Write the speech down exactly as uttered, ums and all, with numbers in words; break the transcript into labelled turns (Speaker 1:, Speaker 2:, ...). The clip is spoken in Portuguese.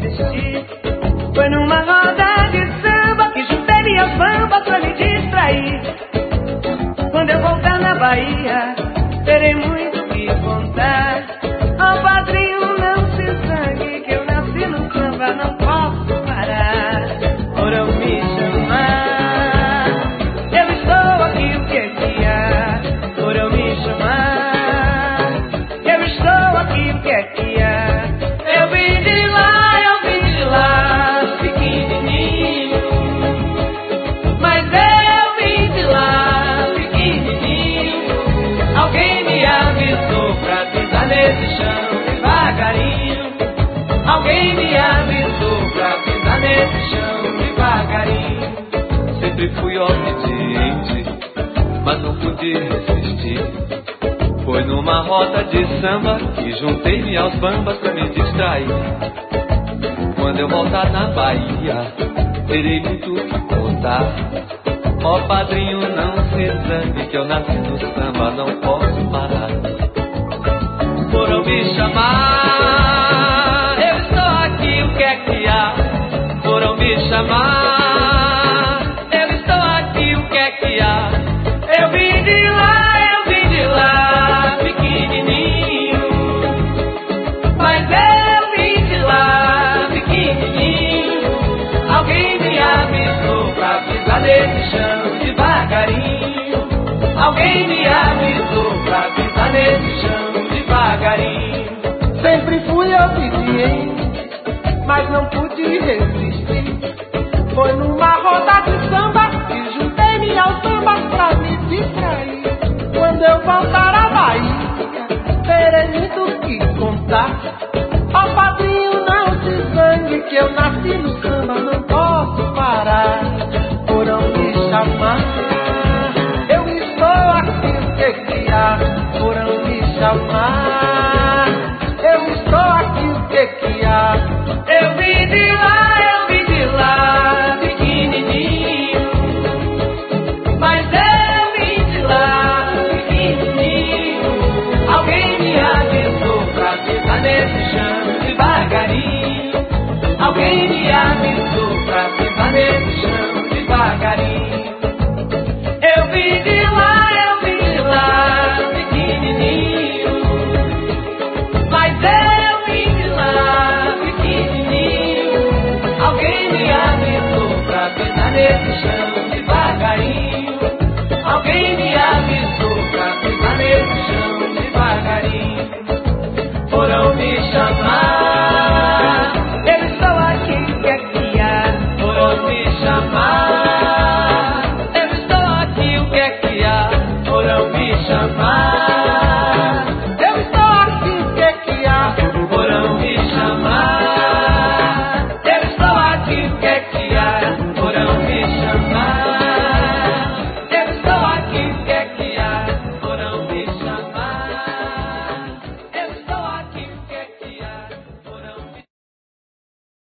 Speaker 1: resistir. Foi numa roda de samba que juntei minhas bambas pra me distrair. Quando eu voltar na Bahia, terei muito o que contar. Ó padrinho, não se zangue, que eu nasci no samba, não posso parar. Foram me chamar, eu estou aqui, o que é que há? Foram me chamar, eu estou aqui, o que é que há? Eu vim de lá, eu vim de lá, pequenininho. Mas eu vim de lá, pequenininho. Alguém me avisou pra pisar nesse chão devagarinho. Alguém me avisou pra pisar nesse chão devagarinho.
Speaker 2: Sempre fui obediente, mas não pude resistir. Foi numa roda de samba que juntei-me aos bambas pra me distrair. Quando eu voltar na Bahia, terei muito o que contar. Ó padrinho, não se zangue, que eu nasci no samba, não posso parar. Foram me chamar, eu estou aqui, o que é que há? Foram me chamar, eu estou aqui, o que é que há?
Speaker 1: Eu vim de lá, eu vim de lá, pequenininho. Mas eu vim de lá, pequenininho. Alguém me avisou pra pisar nesse chão devagarinho. Alguém me avisou pra pisar nesse chão devagarinho. Sempre fui obediente, mas não pude resistir. Foi numa roda de samba que juntei-me aos sambas pra me distrair. Quando eu voltar à Bahia, terei muito o que contar. Ó padrinho, não se zangue, que eu nasci no samba, não posso parar. Foram me chamar, eu estou aqui, o que que há? Foram me chamar, eu estou aqui, o que que há? Eu vim de lá, eu vim de lá, pequenininho. Mas eu vim de lá, pequenininho. Alguém me avisou pra pisar nesse chão devagarinho. Alguém me avisou pra pisar nesse